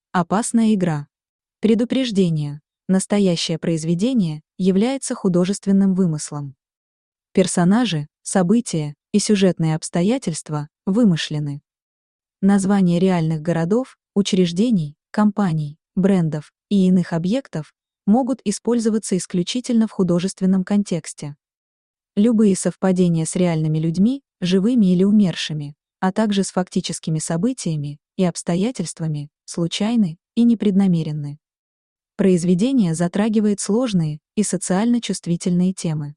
Опасная игра. Предупреждение. Настоящее произведение является художественным вымыслом. Персонажи, события и сюжетные обстоятельства вымышлены. Названия реальных городов, учреждений, компаний, брендов и иных объектов могут использоваться исключительно в художественном контексте. Любые совпадения с реальными людьми, живыми или умершими, а также с фактическими событиями и обстоятельствами, случайны и непреднамеренны. Произведение затрагивает сложные и социально чувствительные темы.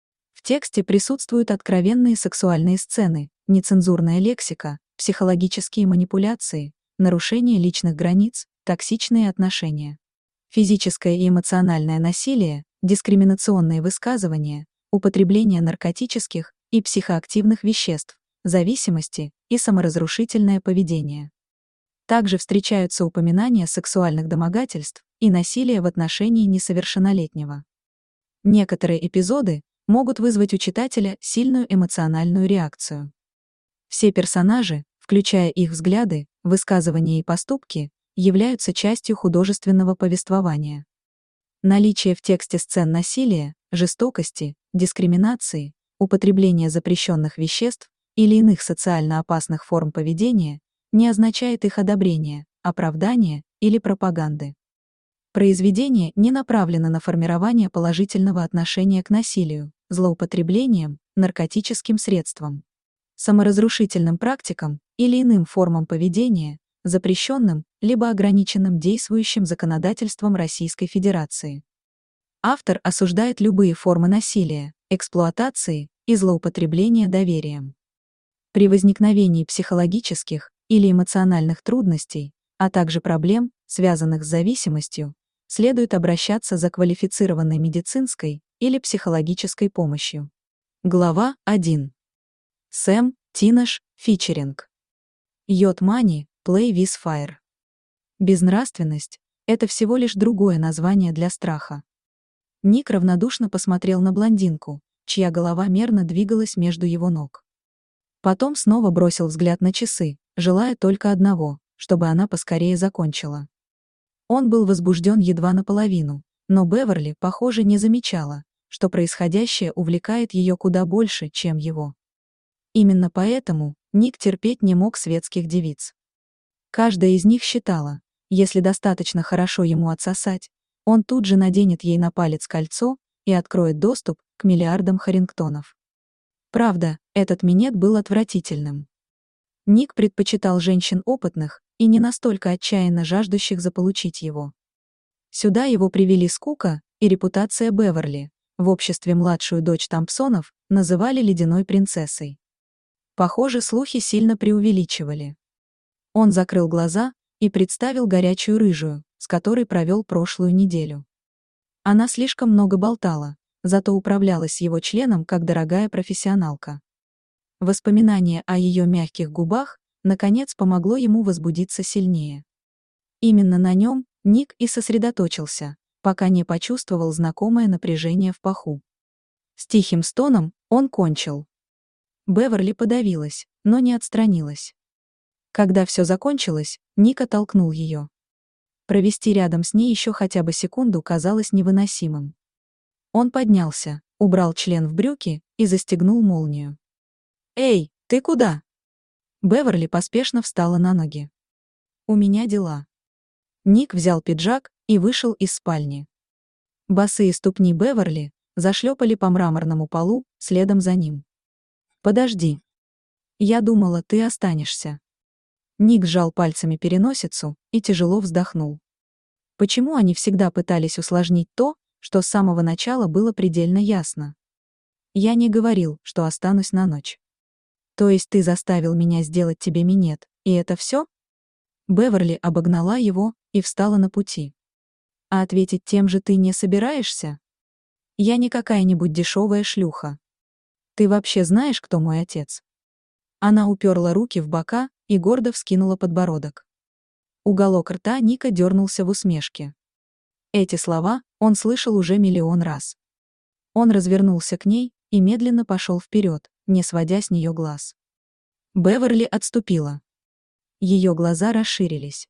В тексте присутствуют откровенные сексуальные сцены, нецензурная лексика, психологические манипуляции, нарушение личных границ, токсичные отношения. Физическое и эмоциональное насилие, дискриминационные высказывания, употребление наркотических и психоактивных веществ, зависимости и саморазрушительное поведение. Также встречаются упоминания сексуальных домогательств и насилия в отношении несовершеннолетнего. Некоторые эпизоды могут вызвать у читателя сильную эмоциональную реакцию. Все персонажи, включая их взгляды, высказывания и поступки, являются частью художественного повествования. Наличие в тексте сцен насилия, жестокости, дискриминации, употребления запрещенных веществ или иных социально опасных форм поведения не означает их одобрения, оправдания или пропаганды. Произведение не направлено на формирование положительного отношения к насилию, злоупотреблениям, наркотическим средствам, саморазрушительным практикам или иным формам поведения, запрещенным либо ограниченным действующим законодательством Российской Федерации. Автор осуждает любые формы насилия, эксплуатации и злоупотребления доверием. При возникновении психологических или эмоциональных трудностей, а также проблем, связанных с зависимостью, следует обращаться за квалифицированной медицинской или психологической помощью. Глава 1. Сэм, Тинаш, фичеринг. Йод Мани, Play with Fire. Безнравственность — это всего лишь другое название для страха. Ник равнодушно посмотрел на блондинку, чья голова мерно двигалась между его ног. Потом снова бросил взгляд на часы, желая только одного, чтобы она поскорее закончила. Он был возбужден едва наполовину, но Беверли, похоже, не замечала, что происходящее увлекает ее куда больше, чем его. Именно поэтому Ник терпеть не мог светских девиц. Каждая из них считала, если достаточно хорошо ему отсосать, он тут же наденет ей на палец кольцо и откроет доступ к миллиардам Харрингтонов. Правда, этот минет был отвратительным. Ник предпочитал женщин опытных и не настолько отчаянно жаждущих заполучить его. Сюда его привели скука и репутация Беверли. В обществе младшую дочь Томпсонов называли ледяной принцессой. Похоже, слухи сильно преувеличивали. Он закрыл глаза и представил горячую рыжую, с которой провел прошлую неделю. Она слишком много болтала, зато управлялась его членом как дорогая профессионалка. Воспоминание о ее мягких губах наконец помогло ему возбудиться сильнее. Именно на нем Ник и сосредоточился, пока не почувствовал знакомое напряжение в паху. С тихим стоном он кончил. Беверли подавилась, но не отстранилась. Когда все закончилось, Ник оттолкнул ее. Провести рядом с ней еще хотя бы секунду казалось невыносимым. Он поднялся, убрал член в брюки и застегнул молнию. «Эй, ты куда?» Беверли поспешно встала на ноги. «У меня дела». Ник взял пиджак и вышел из спальни. Босые ступни Беверли зашлепали по мраморному полу следом за ним. «Подожди. Я думала, ты останешься». Ник сжал пальцами переносицу и тяжело вздохнул. Почему они всегда пытались усложнить то, что с самого начала было предельно ясно? Я не говорил, что останусь на ночь. То есть ты заставил меня сделать тебе минет, и это все? Беверли обогнала его и встала на пути. А ответить тем же ты не собираешься? Я не какая-нибудь дешевая шлюха. Ты вообще знаешь, кто мой отец? Она уперла руки в бока и гордо вскинула подбородок. Уголок рта Ника дернулся в усмешке. Эти слова он слышал уже миллион раз. Он развернулся к ней и медленно пошел вперед, не сводя с нее глаз. Беверли отступила. Ее глаза расширились.